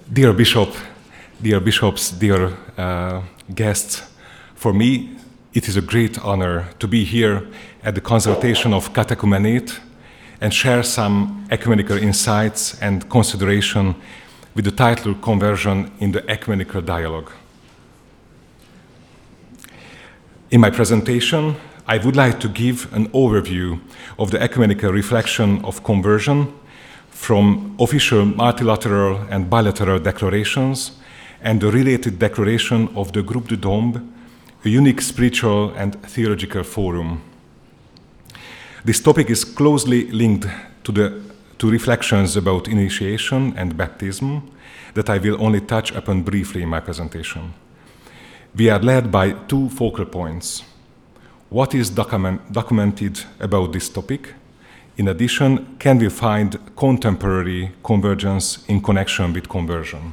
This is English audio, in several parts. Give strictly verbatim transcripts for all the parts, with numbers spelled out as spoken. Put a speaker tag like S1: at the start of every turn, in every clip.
S1: Dear Bishop, dear bishops, dear uh, guests, for me it is a great honor to be here at the consultation of Catechumenate and share some ecumenical insights and consideration with the title Conversion in the Ecumenical Dialogue. In my presentation, I would like to give an overview of the ecumenical reflection of conversion from official multilateral and bilateral declarations and the related declaration of the Groupe du Dôme, a unique spiritual and theological forum. This topic is closely linked to the to reflections about initiation and baptism that I will only touch upon briefly in my presentation. We are led by two focal points. What is document, documented about this topic? In addition, can we find contemporary convergence in connection with conversion?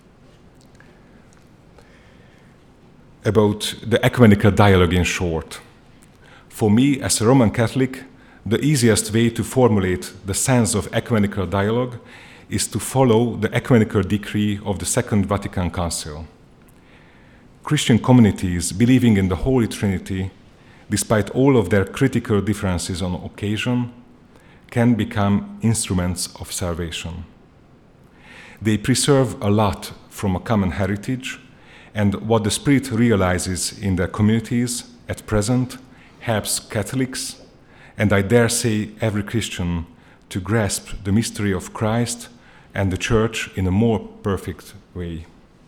S1: About the ecumenical dialogue in short. For me, as a Roman Catholic, the easiest way to formulate the sense of ecumenical dialogue is to follow the ecumenical decree of the Second Vatican Council. Christian communities believing in the Holy Trinity, despite all of their critical differences on occasion, can become instruments of salvation. They preserve a lot from a common heritage, and what the Spirit realizes in their communities at present helps Catholics, and I dare say every Christian, to grasp the mystery of Christ and the Church in a more perfect way.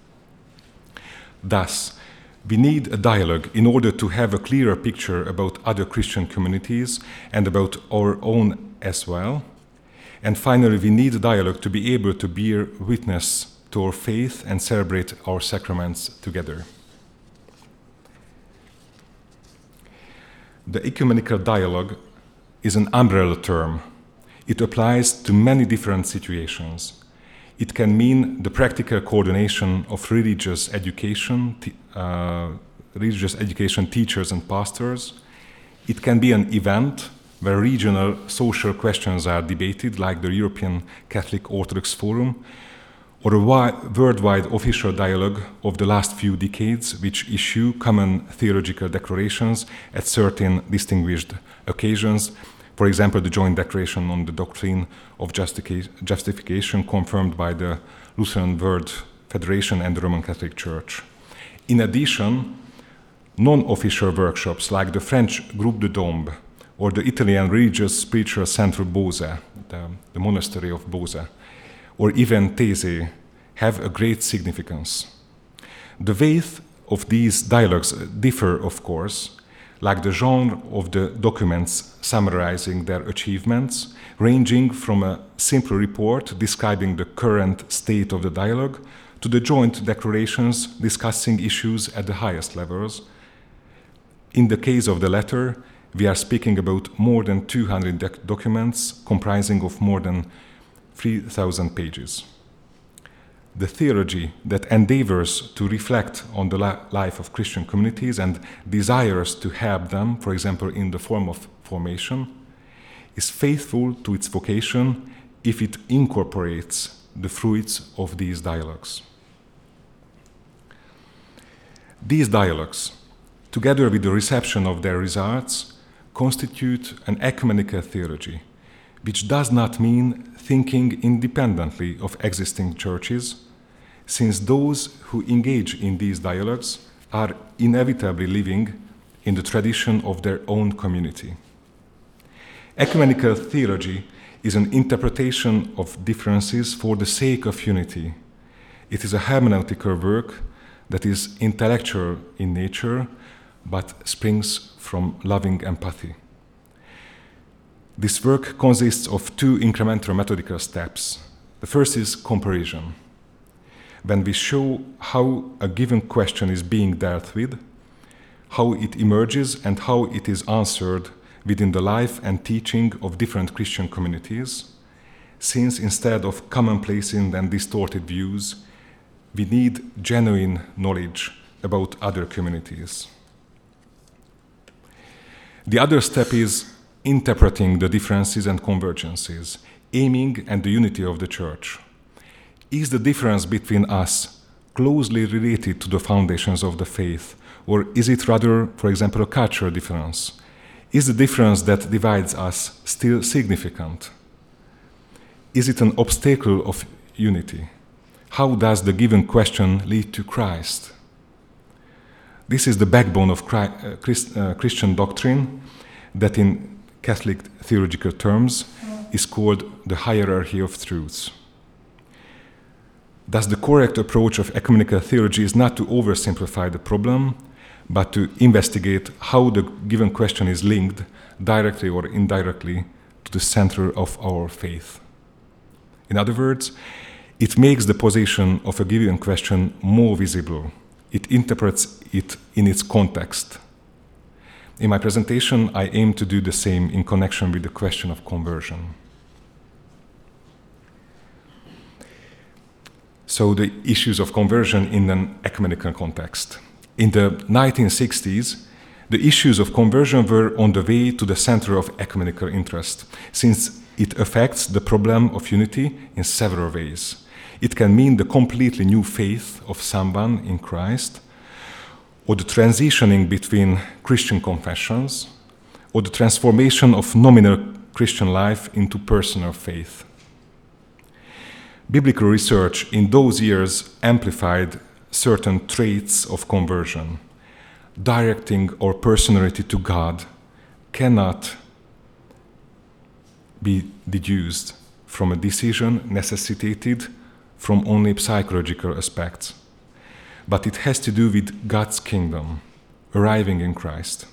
S1: Thus, we need a dialogue in order to have a clearer picture about other Christian communities and about our own as well. And finally, we need a dialogue to be able to bear witness to our faith and celebrate our sacraments together. The ecumenical dialogue is an umbrella term. It applies to many different situations. It can mean the practical coordination of religious education, uh, religious education teachers and pastors. It can be an event where regional social questions are debated, like the European Catholic Orthodox Forum, or a wide, worldwide official dialogue of the last few decades, which issue common theological declarations at certain distinguished occasions. For example, the joint declaration on the doctrine of justific- justification confirmed by the Lutheran World Federation and the Roman Catholic Church. In addition, non-official workshops like the French Groupe du Dôme or the Italian Religious Spiritual Center Bose, the, the monastery of Bose, or even Thésée, have a great significance. The weight of these dialogues differ, of course, like the genre of the documents summarizing their achievements, ranging from a simple report describing the current state of the dialogue to the joint declarations discussing issues at the highest levels. In the case of the latter, we are speaking about more than two hundred doc- documents comprising of more than three thousand pages. The theology that endeavors to reflect on the la- life of Christian communities and desires to help them, for example, in the form of formation, is faithful to its vocation if it incorporates the fruits of these dialogues. These dialogues, together with the reception of their results, constitute an ecumenical theology, which does not mean thinking independently of existing churches, since those who engage in these dialogues are inevitably living in the tradition of their own community. Ecumenical theology is an interpretation of differences for the sake of unity. It is a hermeneutical work that is intellectual in nature, but springs from loving empathy. This work consists of two incremental methodical steps. The first is comparison, when we show how a given question is being dealt with, how it emerges, and how it is answered within the life and teaching of different Christian communities, since instead of commonplacing and distorted views, we need genuine knowledge about other communities. The other step is interpreting the differences and convergences, aiming at the unity of the Church. is the difference between us closely related to the foundations of the faith, or is it rather, for example, a cultural difference? Is the difference that divides us still significant? Is it an obstacle of unity? How does the given question lead to Christ? This is the backbone of Christian doctrine that in Catholic theological terms is called the hierarchy of truths. Thus, the correct approach of ecumenical theology is not to oversimplify the problem, but to investigate how the given question is linked, directly or indirectly, to the center of our faith. In other words, it makes the position of a given question more visible. It interprets it in its context. In my presentation, I aim to do the same in connection with the question of conversion. So the issues of conversion in an ecumenical context. In the nineteen sixties, the issues of conversion were on the way to the center of ecumenical interest, since it affects the problem of unity in several ways. It can mean the completely new faith of someone in Christ, or the transitioning between Christian confessions, or the transformation of nominal Christian life into personal faith. Biblical research in those years amplified certain traits of conversion. Directing our personality to God cannot be deduced from a decision necessitated from only psychological aspects, but it has to do with God's kingdom, arriving in Christ.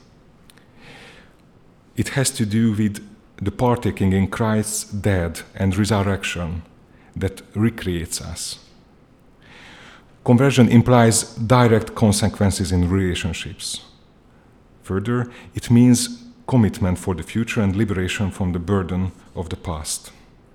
S1: It has to do with the partaking in Christ's death and resurrection that recreates us. Conversion implies direct consequences in relationships. Further, it means commitment for the future and liberation from the burden of the past.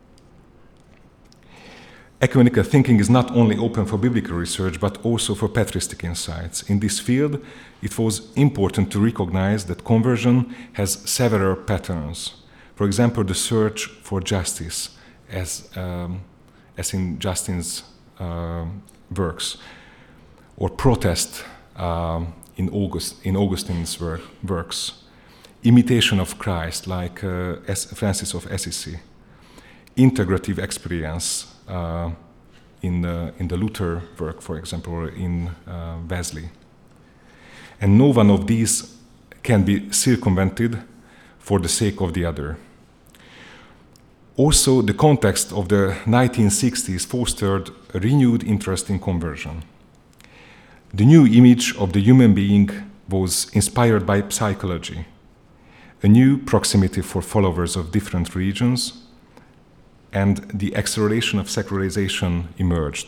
S1: Ecumenical thinking is not only open for biblical research, but also for patristic insights. In this field, it was important to recognize that conversion has several patterns. For example, the search for justice, as, um, as in Justin's uh, works, or protest um, in, August, in Augustine's work, works, imitation of Christ, like uh, Francis of Assisi, integrative experience, Uh, in, the, in the Luther work, for example, or in uh, Wesley. And no one of these can be circumvented for the sake of the other. Also, the context of the nineteen sixties fostered a renewed interest in conversion. The new image of the human being was inspired by psychology, a new proximity for followers of different religions, and the acceleration of secularization emerged.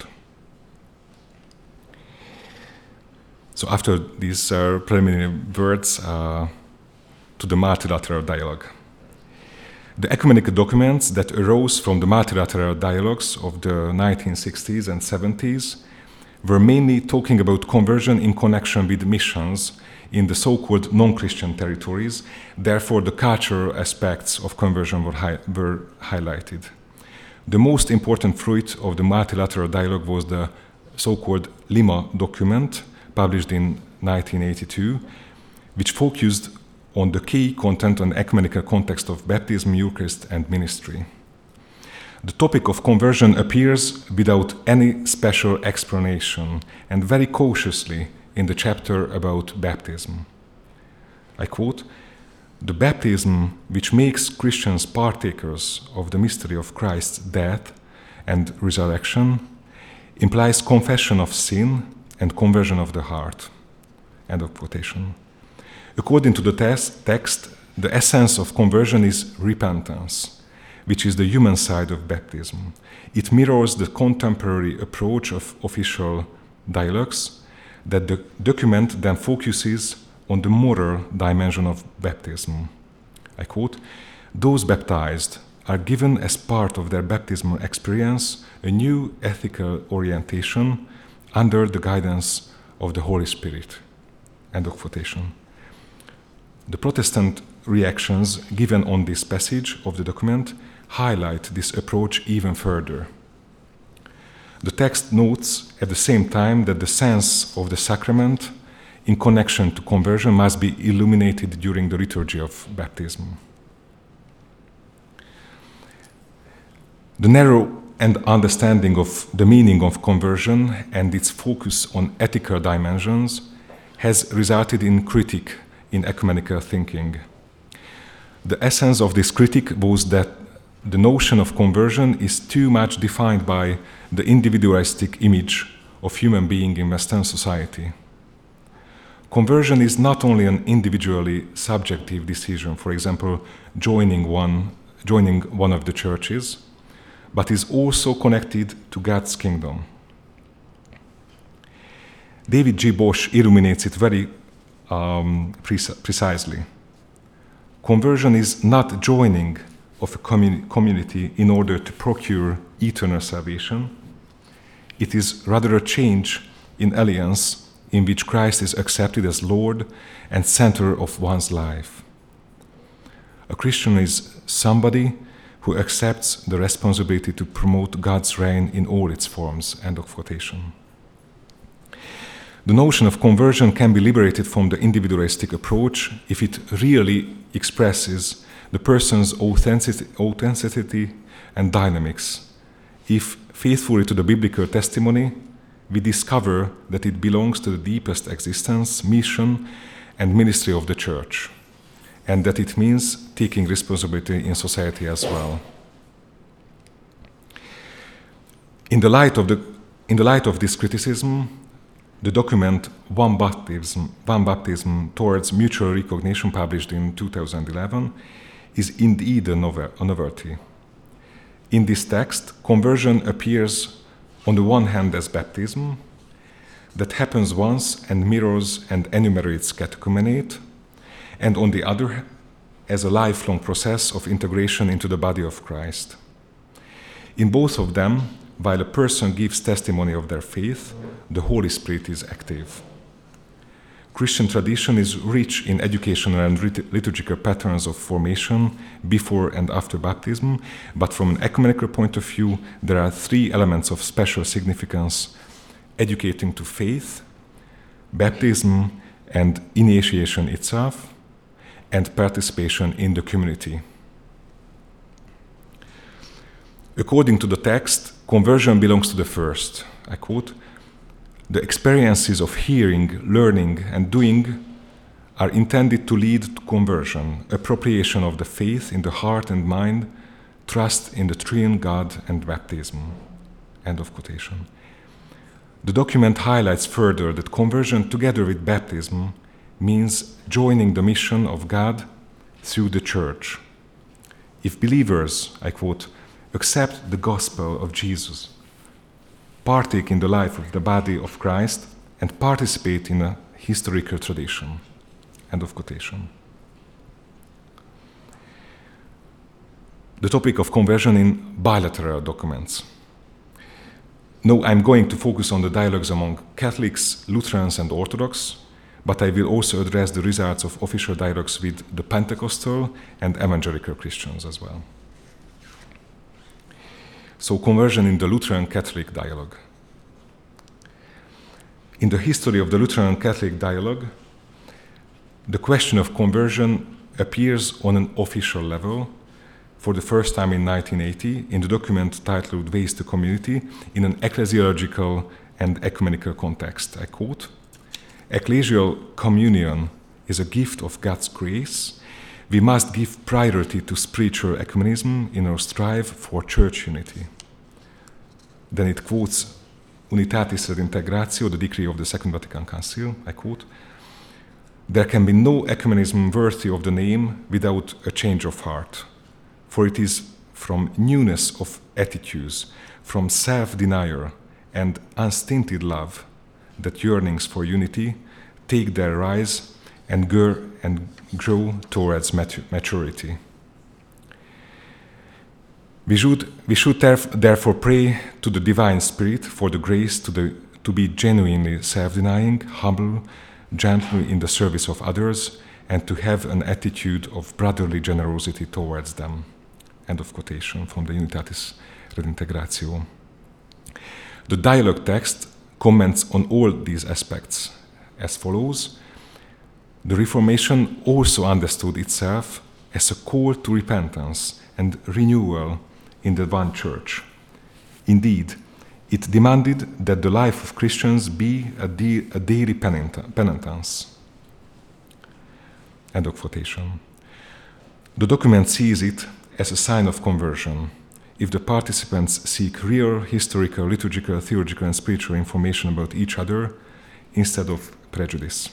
S1: So after these uh, preliminary words uh, to the multilateral dialogue. The ecumenical documents that arose from the multilateral dialogues of the nineteen sixties and seventies were mainly talking about conversion in connection with missions in the so-called non-Christian territories. Therefore, the cultural aspects of conversion were, hi- were highlighted. The most important fruit of the multilateral dialogue was the so-called Lima document, published in nineteen eighty-two, which focused on the key content and ecumenical context of baptism, Eucharist, and ministry. The topic of conversion appears without any special explanation and very cautiously in the chapter about baptism. I quote, "The baptism which makes Christians partakers of the mystery of Christ's death and resurrection implies confession of sin and conversion of the heart." End of quotation. According to the tes- text, the essence of conversion is repentance, which is the human side of baptism. It mirrors the contemporary approach of official dialogues that the document then focuses on the moral dimension of baptism. I quote, "Those baptized are given as part of their baptismal experience a new ethical orientation under the guidance of the Holy Spirit." End of quotation. The Protestant reactions given on this passage of the document highlight this approach even further. The text notes at the same time that the sense of the sacrament in connection to conversion must be illuminated during the liturgy of baptism. The narrow and understanding of the meaning of conversion and its focus on ethical dimensions has resulted in critique in ecumenical thinking. The essence of this critique was that the notion of conversion is too much defined by the individualistic image of human being in Western society. Conversion is not only an individually subjective decision, for example, joining one, joining one of the churches, but is also connected to God's kingdom. David G. Bosch illuminates it very um, pre- precisely. Conversion is not joining of a commun- community in order to procure eternal salvation. It is rather a change in alliance in which Christ is accepted as Lord and center of one's life. A Christian is somebody who accepts the responsibility to promote God's reign in all its forms. End of quotation. The notion of conversion can be liberated from the individualistic approach if it really expresses the person's authenticity, authenticity and dynamics. If, faithfully to the biblical testimony, we discover that it belongs to the deepest existence, mission, and ministry of the Church, and that it means taking responsibility in society as well. In the light of, the, in the light of this criticism, the document One Baptism, One Baptism Towards Mutual Recognition, published in two thousand eleven, is indeed a novelty. In this text, conversion appears on the one hand as baptism, that happens once and mirrors and enumerates catechumenate, and on the other as a lifelong process of integration into the body of Christ. In both of them, while a person gives testimony of their faith, the Holy Spirit is active. Christian tradition is rich in educational and liturgical patterns of formation before and after baptism, but from an ecumenical point of view, there are three elements of special significance: educating to faith, baptism and initiation itself, and participation in the community. According to the text, conversion belongs to the first. I quote, "The experiences of hearing, learning, and doing are intended to lead to conversion, appropriation of the faith in the heart and mind, trust in the triune God, and baptism." End of quotation. The document highlights further that conversion, together with baptism, means joining the mission of God through the Church. If believers, I quote, accept the gospel of Jesus, partake in the life of the body of Christ, and participate in a historical tradition. End of quotation. The topic of conversion in bilateral documents. No, I'm going to focus on the dialogues among Catholics, Lutherans, and Orthodox, but I will also address the results of official dialogues with the Pentecostal and Evangelical Christians as well. So, conversion in the Lutheran Catholic dialogue. In the history of the Lutheran Catholic dialogue, the question of conversion appears on an official level for the first time in nineteen eighty in the document titled Ways to Community in an ecclesiological and ecumenical context. I quote, "Ecclesial communion is a gift of God's grace. We must give priority to spiritual ecumenism in our strive for church unity." Then it quotes Unitatis Redintegratio, the decree of the Second Vatican Council. I quote, "There can be no ecumenism worthy of the name without a change of heart, for it is from newness of attitudes, from self-denial and unstinted love that yearnings for unity take their rise and grow, and grow towards maturity." We should, we should therefore pray to the Divine Spirit for the grace to, the, to be genuinely self-denying, humble, gentle in the service of others, and to have an attitude of brotherly generosity towards them. End of quotation from the Unitatis Redintegratio. The dialogue text comments on all these aspects as follows. The Reformation also understood itself as a call to repentance and renewal in the one church. Indeed, it demanded that the life of Christians be a, de- a daily penit- penitence. End of quotation. The document sees it as a sign of conversion if the participants seek real historical, liturgical, theological, and spiritual information about each other instead of prejudice.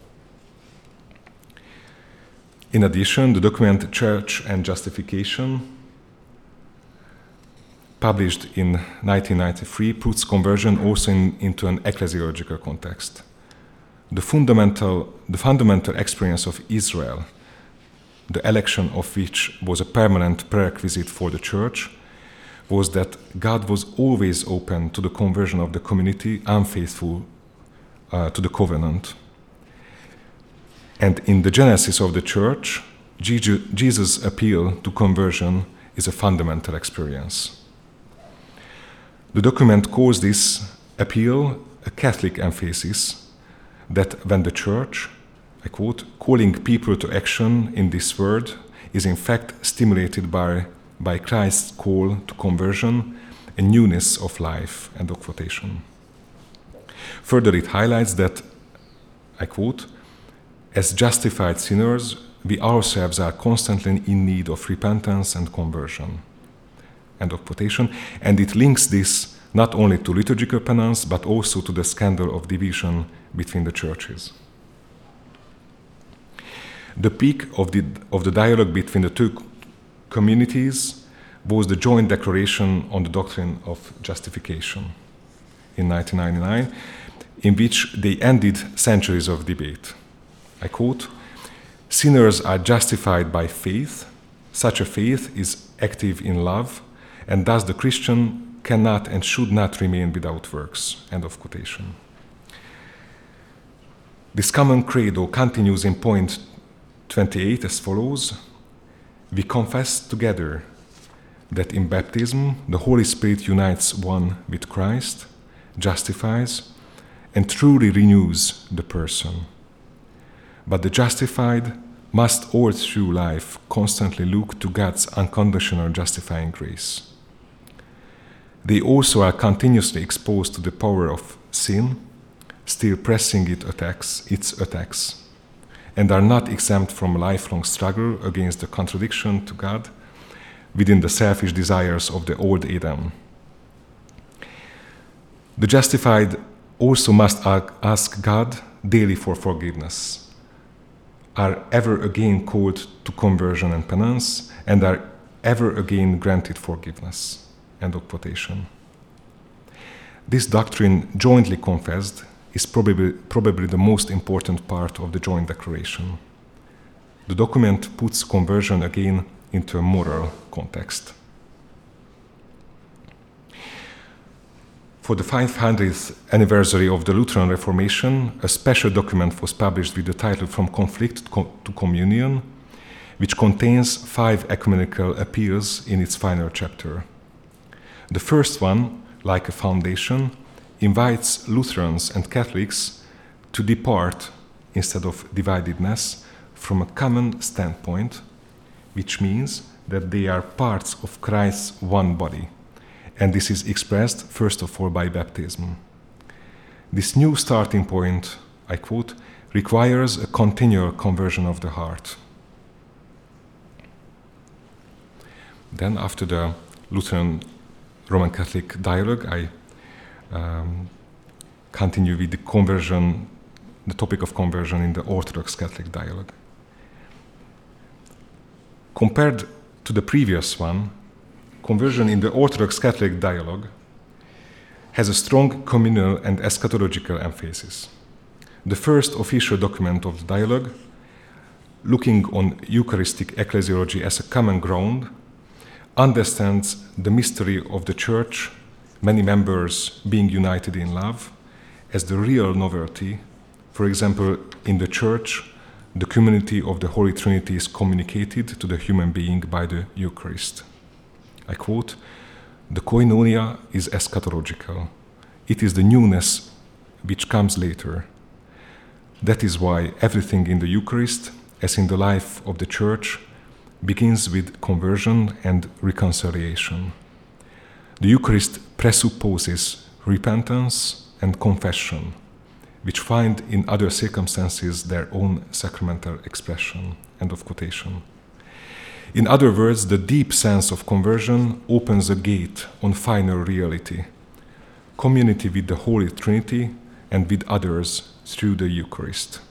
S1: In addition, the document Church and Justification, published in nineteen ninety-three, puts conversion also in, into an ecclesiological context. The fundamental, the fundamental experience of Israel, the election of which was a permanent prerequisite for the church, was that God was always open to the conversion of the community unfaithful uh, to the covenant. And in the genesis of the church, Jesus' appeal to conversion is a fundamental experience. The document calls this appeal a Catholic emphasis that when the church, I quote, calling people to action in this word is in fact stimulated by, by Christ's call to conversion and newness of life, end of quotation. Further, it highlights that, I quote, as justified sinners, we ourselves are constantly in need of repentance and conversion, end of quotation, and it links this not only to liturgical penance, but also to the scandal of division between the churches. The peak of the, of the dialogue between the two communities was the joint declaration on the doctrine of justification in nineteen ninety-nine, in which they ended centuries of debate. I quote, "Sinners are justified by faith. Such a faith is active in love, and thus the Christian cannot and should not remain without works." End of quotation. This common credo continues in point twenty-eight as follows. We confess together that in baptism the Holy Spirit unites one with Christ, justifies, and truly renews the person. But the justified must all through life constantly look to God's unconditional justifying grace. They also are continuously exposed to the power of sin, still pressing its attacks, its attacks, and are not exempt from a lifelong struggle against the contradiction to God within the selfish desires of the old Adam. The justified also must ask God daily for forgiveness, are ever again called to conversion and penance, and are ever again granted forgiveness. End of quotation. This doctrine, jointly confessed, is probably, probably the most important part of the joint declaration. The document puts conversion again into a moral context. For the five hundredth anniversary of the Lutheran Reformation, a special document was published with the title From Conflict to Communion, which contains five ecumenical appeals in its final chapter. The first one, like a foundation, invites Lutherans and Catholics to depart, instead of dividedness, from a common standpoint, which means that they are parts of Christ's one body. And this is expressed, first of all, by baptism. This new starting point, I quote, requires a continual conversion of the heart. Then, after the Lutheran Roman Catholic dialogue, I um, continue with the conversion, the topic of conversion in the Orthodox Catholic dialogue. Compared to the previous one, conversion in the Orthodox Catholic dialogue has a strong communal and eschatological emphasis. The first official document of the dialogue, looking on Eucharistic ecclesiology as a common ground, understands the mystery of the Church, many members being united in love, as the real novelty. For example, in the Church, the community of the Holy Trinity is communicated to the human being by the Eucharist. I quote, "The koinonia is eschatological. It is the newness which comes later. That is why everything in the Eucharist, as in the life of the Church, begins with conversion and reconciliation. The Eucharist presupposes repentance and confession, which find in other circumstances their own sacramental expression. End of quotation. In other words, the deep sense of conversion opens a gate on final reality, community with the Holy Trinity and with others through the Eucharist.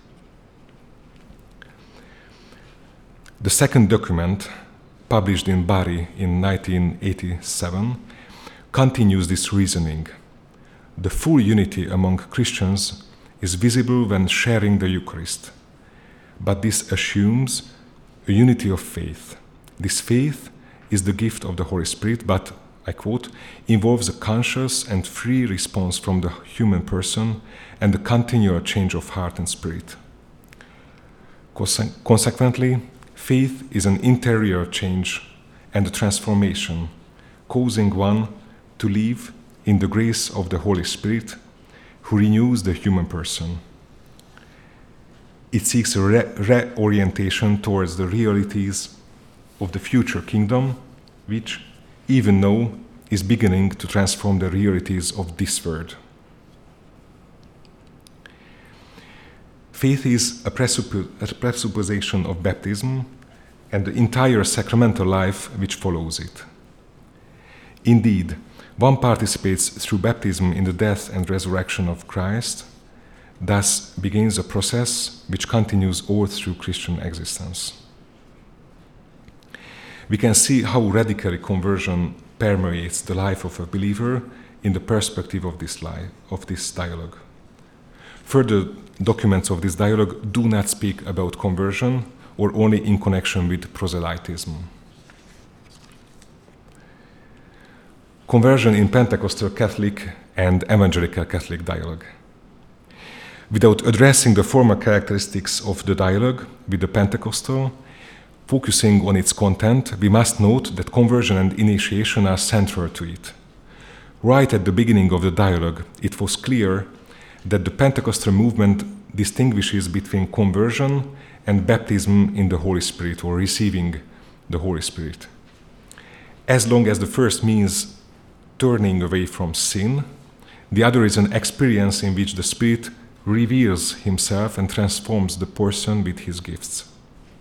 S1: The second document, published in Bari in nineteen eighty-seven, continues this reasoning. The full unity among Christians is visible when sharing the Eucharist, but this assumes a unity of faith. This faith is the gift of the Holy Spirit, but, I quote, involves a conscious and free response from the human person and a continual change of heart and spirit. Conse- consequently, faith is an interior change and a transformation, causing one to live in the grace of the Holy Spirit, who renews the human person. It seeks a re- reorientation towards the realities of the future kingdom, which, even now, is beginning to transform the realities of this world. Faith is a, presuppo- a presupposition of baptism and the entire sacramental life which follows it. Indeed, one participates through baptism in the death and resurrection of Christ, thus begins a process which continues all through Christian existence. We can see how radically conversion permeates the life of a believer in the perspective of this life, of this dialogue. Further documents of this dialogue do not speak about conversion or only in connection with proselytism. Conversion in Pentecostal Catholic and Evangelical Catholic dialogue. Without addressing the formal characteristics of the dialogue with the Pentecostal, focusing on its content, we must note that conversion and initiation are central to it. Right at the beginning of the dialogue, it was clear that the Pentecostal movement distinguishes between conversion and baptism in the Holy Spirit, or receiving the Holy Spirit. As long as the first means turning away from sin, the other is an experience in which the Spirit reveals himself and transforms the person with his gifts.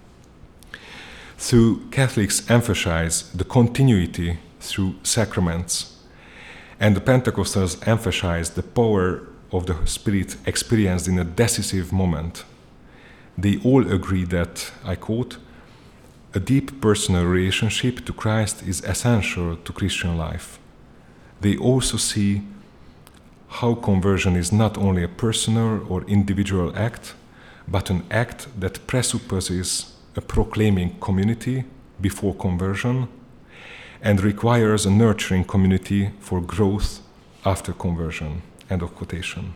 S1: So Catholics emphasize the continuity through sacraments, and the Pentecostals emphasize the power of the Spirit experienced in a decisive moment. They all agree that, I quote, a deep personal relationship to Christ is essential to Christian life. They also see how conversion is not only a personal or individual act, but an act that presupposes a proclaiming community before conversion and requires a nurturing community for growth after conversion. End of quotation.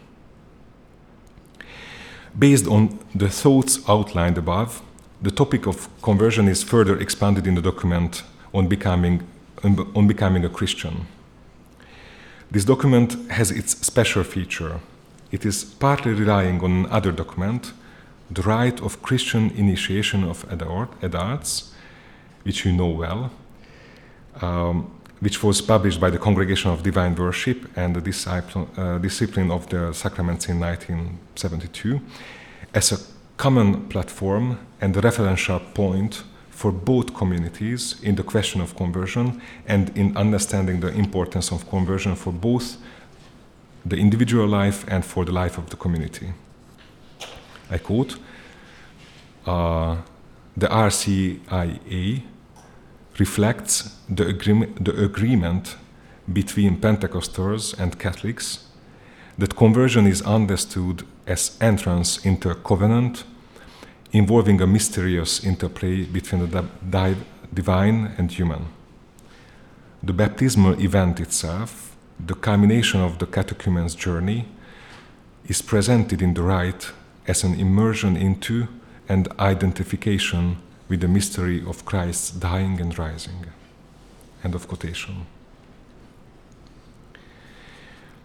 S1: Based on the thoughts outlined above, the topic of conversion is further expanded in the document on becoming, on becoming a Christian. This document has its special feature. It is partly relying on another document, the Rite of Christian Initiation of Adults, which you know well, um, which was published by the Congregation of Divine Worship and the Discipline, uh, Discipline of the Sacraments in nineteen seventy-two, as a common platform and a referential point for both communities in the question of conversion and in understanding the importance of conversion for both the individual life and for the life of the community. I quote, uh, the R C I A reflects the, agree- the agreement between Pentecostals and Catholics that conversion is understood as entrance into a covenant involving a mysterious interplay between the di- divine and human. The baptismal event itself, the culmination of the catechumen's journey, is presented in the rite as an immersion into and identification with the mystery of Christ's dying and rising. End of quotation.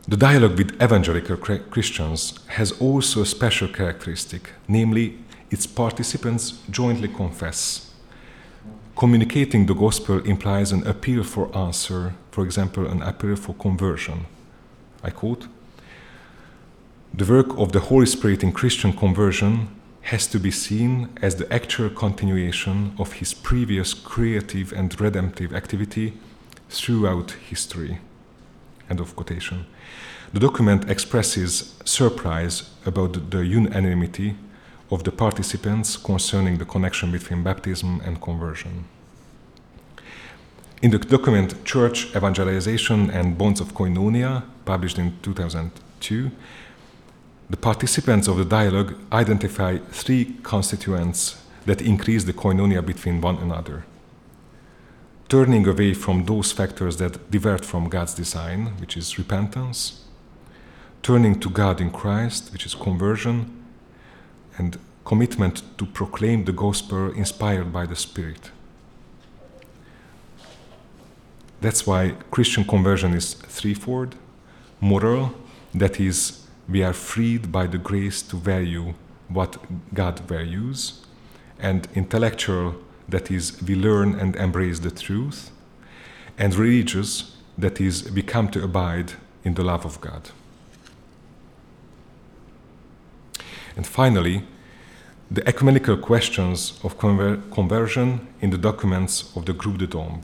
S1: The dialogue with evangelical Christians has also a special characteristic, namely, its participants jointly confess. Communicating the gospel implies an appeal for answer, for example, an appeal for conversion. I quote, "The work of the Holy Spirit in Christian conversion has to be seen as the actual continuation of his previous creative and redemptive activity throughout history." End of quotation. The document expresses surprise about the unanimity of the participants concerning the connection between baptism and conversion. In the document Church Evangelization and Bonds of Koinonia, published in two thousand two, the participants of the dialogue identify three constituents that increase the koinonia between one another. Turning away from those factors that divert from God's design, which is repentance, turning to God in Christ, which is conversion, and commitment to proclaim the gospel inspired by the Spirit. That's why Christian conversion is threefold: moral, that is, we are freed by the grace to value what God values, and intellectual, that is, we learn and embrace the truth, and religious, that is, we come to abide in the love of God. And finally, the ecumenical questions of conver- conversion in the documents of the Groupe de Dombes.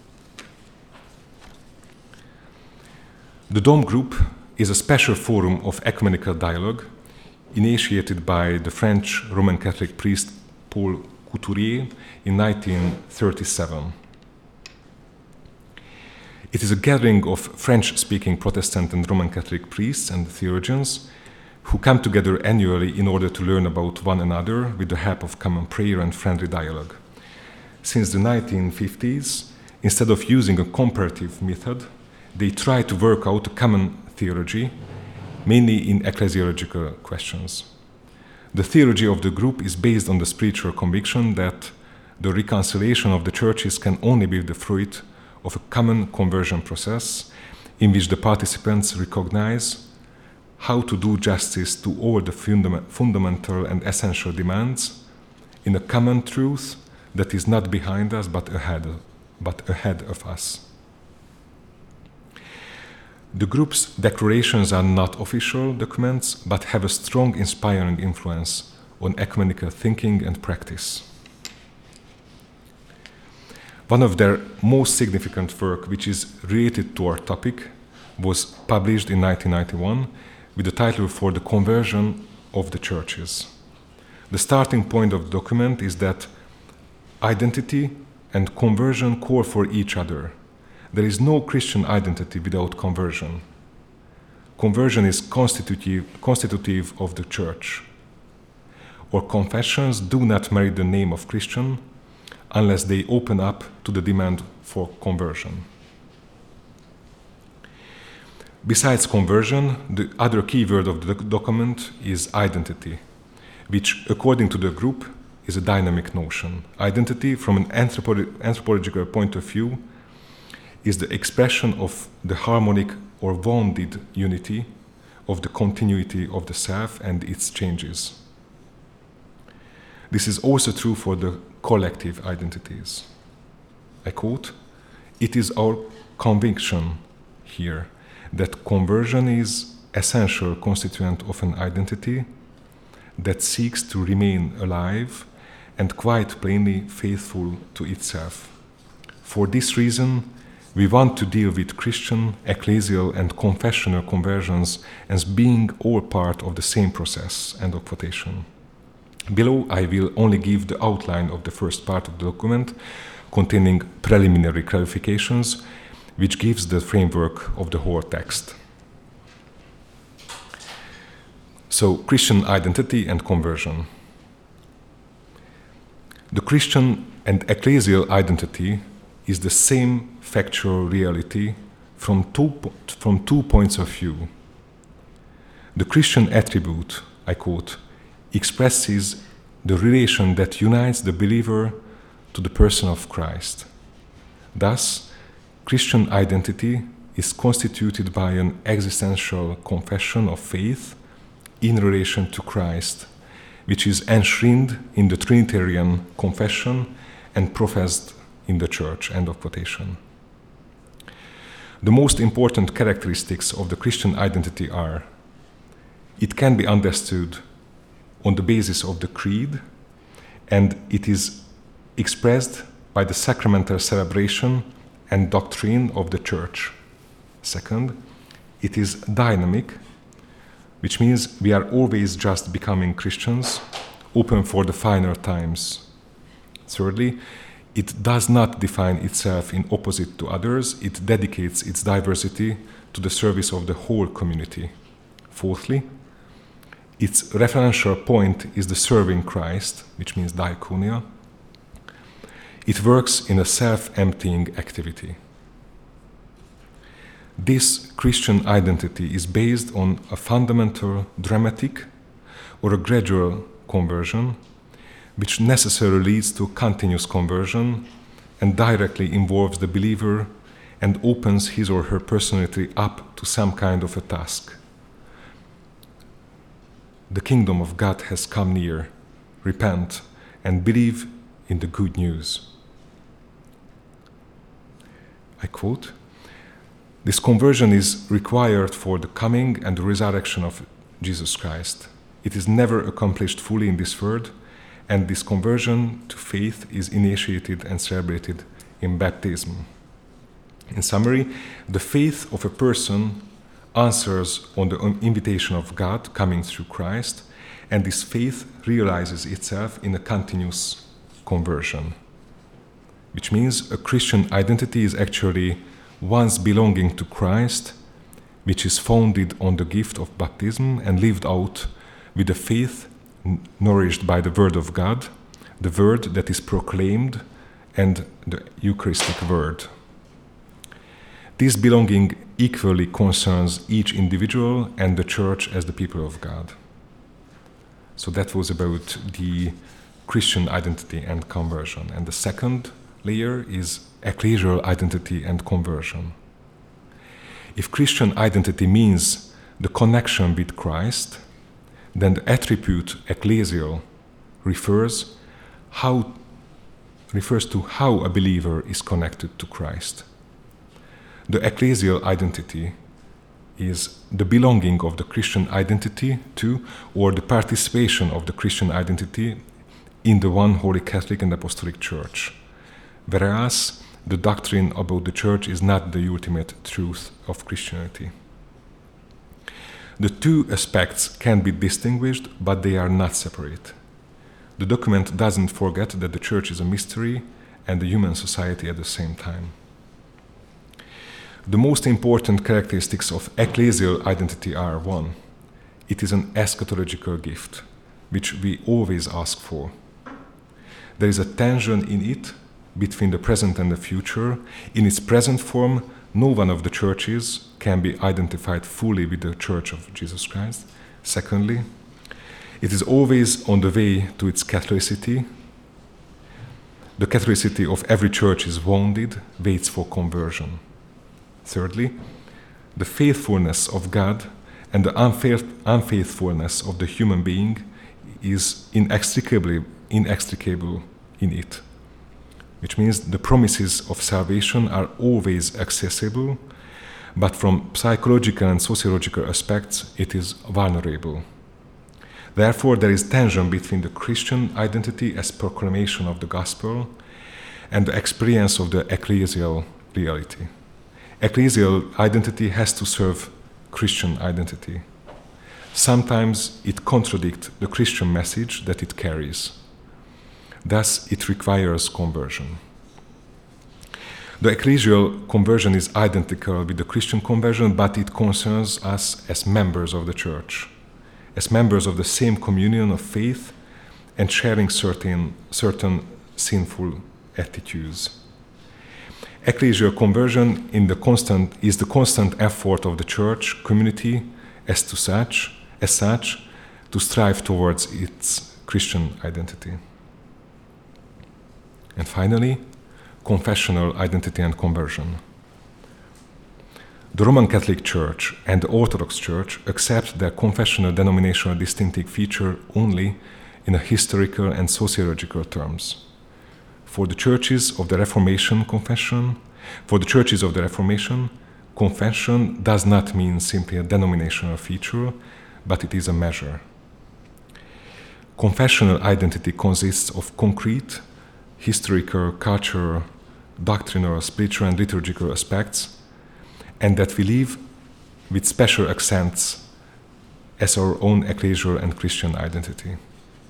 S1: The Dombes Group is a special forum of ecumenical dialogue initiated by the French Roman Catholic priest Paul Couturier in nineteen thirty-seven. It is a gathering of French-speaking Protestant and Roman Catholic priests and theologians who come together annually in order to learn about one another with the help of common prayer and friendly dialogue. Since the nineteen fifties, instead of using a comparative method, they try to work out a common theology, mainly in ecclesiological questions. The theology of the group is based on the spiritual conviction that the reconciliation of the churches can only be the fruit of a common conversion process in which the participants recognize how to do justice to all the fundam- fundamental and essential demands in a common truth that is not behind us but ahead, but ahead of us. The group's declarations are not official documents, but have a strong inspiring influence on ecumenical thinking and practice. One of their most significant work, which is related to our topic, was published in nineteen ninety-one with the title For the Conversion of the Churches. The starting point of the document is that identity and conversion call for each other. There is no Christian identity without conversion. Conversion is constitutive, constitutive of the church. Our confessions do not merit the name of Christian unless they open up to the demand for conversion. Besides conversion, the other key word of the document is identity, which, according to the group, is a dynamic notion. Identity, from an anthropo- anthropological point of view, is the expression of the harmonic or wounded unity of the continuity of the self and its changes. This is also true for the collective identities. I quote, "It is our conviction here that conversion is essential constituent of an identity that seeks to remain alive and quite plainly faithful to itself. For this reason, we want to deal with Christian, ecclesial, and confessional conversions as being all part of the same process." End of quotation. Below, I will only give the outline of the first part of the document, containing preliminary clarifications, which gives the framework of the whole text. So, Christian identity and conversion. The Christian and ecclesial identity is the same factual reality from two, from two points of view. The Christian attribute, I quote, expresses the relation that unites the believer to the person of Christ. Thus, Christian identity is constituted by an existential confession of faith in relation to Christ, which is enshrined in the Trinitarian confession and professed in the Church. End of quotation. The most important characteristics of the Christian identity are: it can be understood on the basis of the creed, and it is expressed by the sacramental celebration and doctrine of the Church. Second, it is dynamic, which means we are always just becoming Christians, open for the finer times. Thirdly, it does not define itself in opposite to others, it dedicates its diversity to the service of the whole community. Fourthly, its referential point is the serving Christ, which means diaconia. It works in a self-emptying activity. This Christian identity is based on a fundamental, dramatic, or a gradual conversion, which necessarily leads to continuous conversion and directly involves the believer and opens his or her personality up to some kind of a task. The kingdom of God has come near. Repent and believe in the good news. I quote, "This conversion is required for the coming and the resurrection of Jesus Christ. It is never accomplished fully in this world, and this conversion to faith is initiated and celebrated in baptism." In summary, the faith of a person answers on the invitation of God coming through Christ, and this faith realizes itself in a continuous conversion, which means a Christian identity is actually one's belonging to Christ, which is founded on the gift of baptism and lived out with a faith nourished by the Word of God, the Word that is proclaimed, and the Eucharistic Word. This belonging equally concerns each individual and the Church as the people of God. So that was about the Christian identity and conversion. And the second layer is ecclesial identity and conversion. If Christian identity means the connection with Christ, then the attribute ecclesial refers how refers to how a believer is connected to Christ. The ecclesial identity is the belonging of the Christian identity to, or the participation of the Christian identity in the one Holy Catholic and Apostolic Church, whereas the doctrine about the Church is not the ultimate truth of Christianity. The two aspects can be distinguished, but they are not separate. The document doesn't forget that the Church is a mystery and a human society at the same time. The most important characteristics of ecclesial identity are: one, it is an eschatological gift, which we always ask for. There is a tension in it between the present and the future. In its present form, no one of the churches can be identified fully with the Church of Jesus Christ. Secondly, it is always on the way to its Catholicity. The Catholicity of every church is wounded, waits for conversion. Thirdly, the faithfulness of God and the unfaith- unfaithfulness of the human being is inextricably inextricable in it, which means the promises of salvation are always accessible, but from psychological and sociological aspects, it is vulnerable. Therefore, there is tension between the Christian identity as proclamation of the gospel and the experience of the ecclesial reality. Ecclesial identity has to serve Christian identity. Sometimes it contradicts the Christian message that it carries. Thus, it requires conversion. The ecclesial conversion is identical with the Christian conversion, but it concerns us as members of the Church, as members of the same communion of faith and sharing certain, certain sinful attitudes. Ecclesial conversion in the constant, is the constant effort of the Church community as, to such, as such to strive towards its Christian identity. And finally, confessional identity and conversion. The Roman Catholic Church and the Orthodox Church accept their confessional denominational distinctive feature only in a historical and sociological terms. For the churches of the Reformation confession, for the churches of the Reformation, confession does not mean simply a denominational feature, but it is a measure. Confessional identity consists of concrete, historical, cultural, doctrinal, spiritual, and liturgical aspects, and that we live with special accents as our own ecclesial and Christian identity.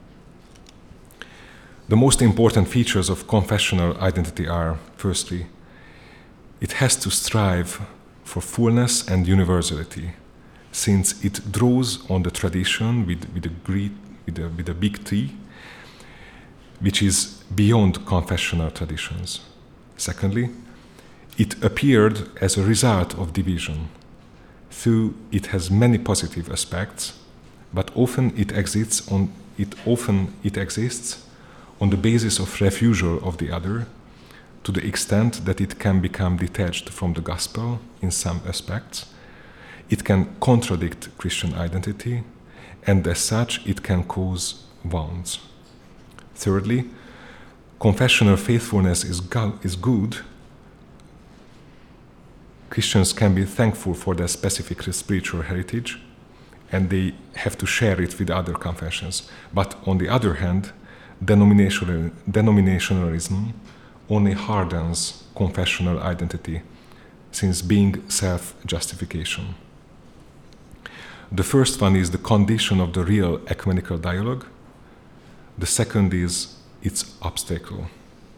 S1: The most important features of confessional identity are, firstly, it has to strive for fullness and universality, since it draws on the tradition with, with, a, great, with, a, with a big T, which is beyond confessional traditions. Secondly, it appeared as a result of division. Though it has many positive aspects, but often it exists on it often it exists on the basis of refusal of the other, to the extent that it can become detached from the gospel in some aspects. It can contradict Christian identity, and as such it can cause wounds. Thirdly, confessional faithfulness is, go- is good. Christians can be thankful for their specific spiritual heritage, and they have to share it with other confessions. But on the other hand, denominational, denominationalism only hardens confessional identity, since being self-justification. The first one is the condition of the real ecumenical dialogue. The second is its obstacle.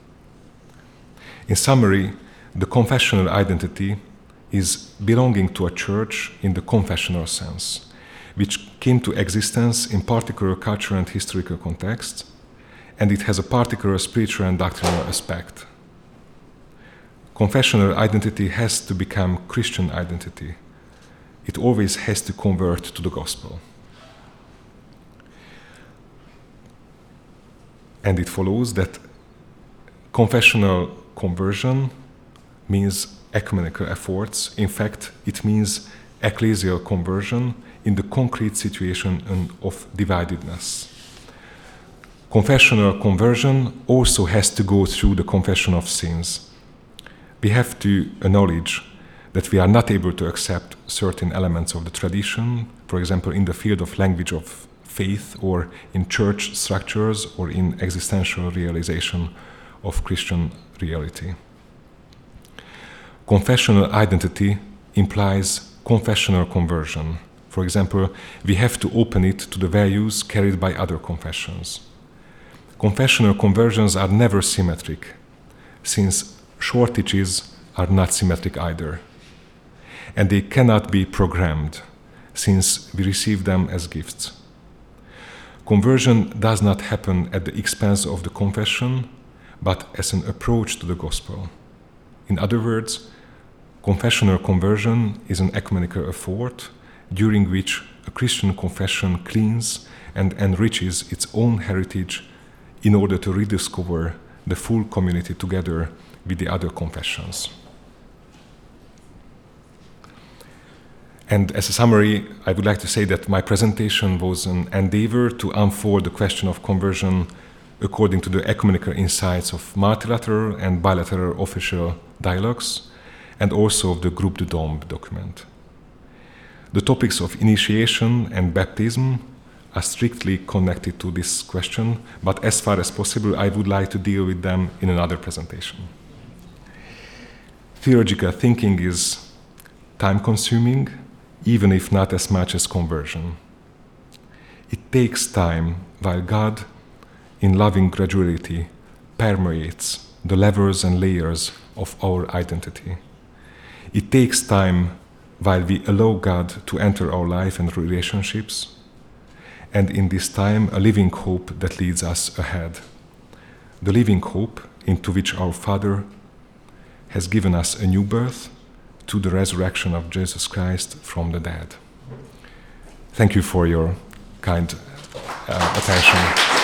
S1: In summary, the confessional identity is belonging to a church in the confessional sense, which came to existence in particular cultural and historical context, and it has a particular spiritual and doctrinal aspect. Confessional identity has to become Christian identity. It always has to convert to the gospel. And it follows that confessional conversion means ecumenical efforts. In fact, it means ecclesial conversion in the concrete situation of dividedness. Confessional conversion also has to go through the confession of sins. We have to acknowledge that we are not able to accept certain elements of the tradition, for example, in the field of language of faith, or in church structures, or in existential realization of Christian reality. Confessional identity implies confessional conversion. For example, we have to open it to the values carried by other confessions. Confessional conversions are never symmetric, since shortages are not symmetric either. And they cannot be programmed, since we receive them as gifts. Conversion does not happen at the expense of the confession, but as an approach to the gospel. In other words, confessional conversion is an ecumenical effort during which a Christian confession cleans and enriches its own heritage in order to rediscover the full community together with the other confessions. And as a summary, I would like to say that my presentation was an endeavor to unfold the question of conversion according to the ecumenical insights of multilateral and bilateral official dialogues, and also of the Groupe de Dôme document. The topics of initiation and baptism are strictly connected to this question, but as far as possible, I would like to deal with them in another presentation. Theological thinking is time-consuming, even if not as much as conversion. It takes time, while God, in loving graduality, permeates the levels and layers of our identity. It takes time while we allow God to enter our life and relationships, and in this time a living hope that leads us ahead. The living hope into which our Father has given us a new birth to the resurrection of Jesus Christ from the dead. Thank you for your kind uh, attention.